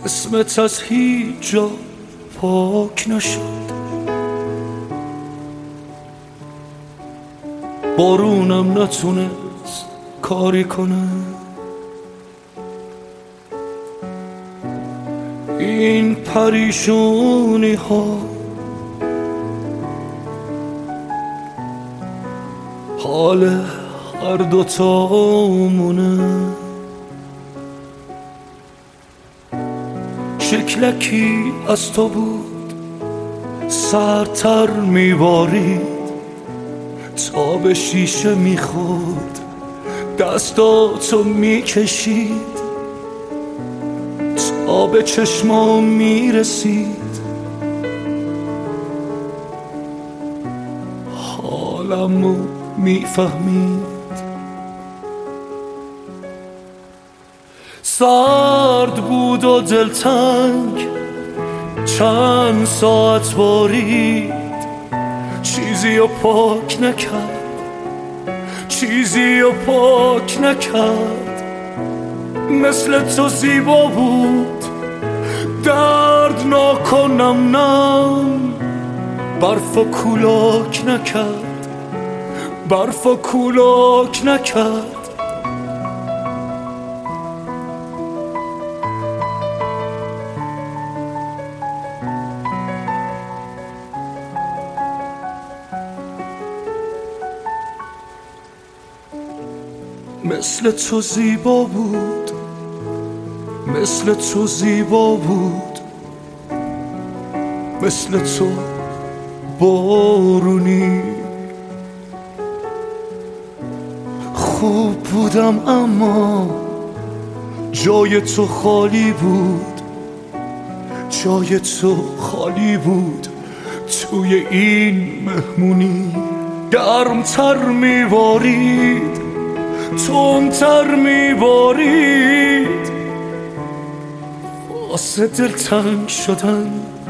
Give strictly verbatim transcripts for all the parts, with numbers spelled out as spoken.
اسمت از هیچ جا پاک نشد. بارونم نتونست کاری کنه. این پریشونی ها حال هر دوتامونه. شکلکی از تو بود سرتر میبارید، تا به شیشه میخورد دستاتو میکشید، تا به چشمام میرسید. حالمو میفهمید. سرد بود و دلتنگ چند ساعت بارید، چیزی رو پاک نکرد، چیزی رو پاک نکرد. مثل تو زیبا بود دردناک و نم نم، برف و کولاک نکرد، برف و کولاک نکرد. مثل تو زیبا بود، مثل تو زیبا بود، مثل تو بارونی. خوب بودم اما جای تو خالی بود، جای تو خالی بود توی این مهمونی. گرمتر میبارید، تندتر میبارید، واسه دلتنگ شدن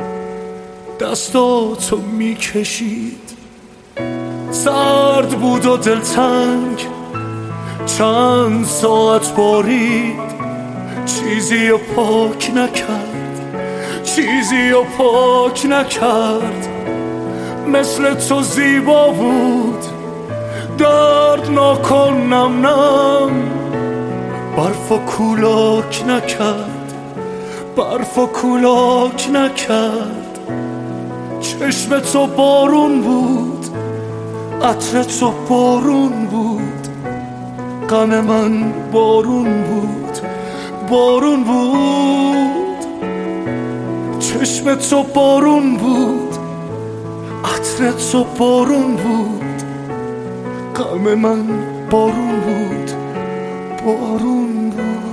دستاتو میکشید. سرد بود و دلتنگ چند ساعت بارید، چیزی رو پاک نکرد، چیزی رو پاک نکرد. مثل تو زیبا بود دردناک و نم نم، برف و کولاک نکرد، برف و کولاک نکرد. چشم تو بارون بود، عطر تو بارون بود، غم من بارون بود، بارون بود. چشم تو بارون بود، عطر تو بارون بود، غم من بارون بود، بارون بود.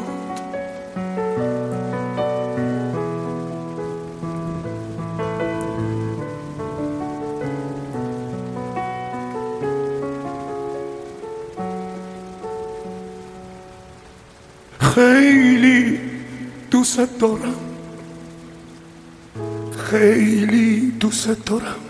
خیلی دوست دارم، خیلی دوست دارم.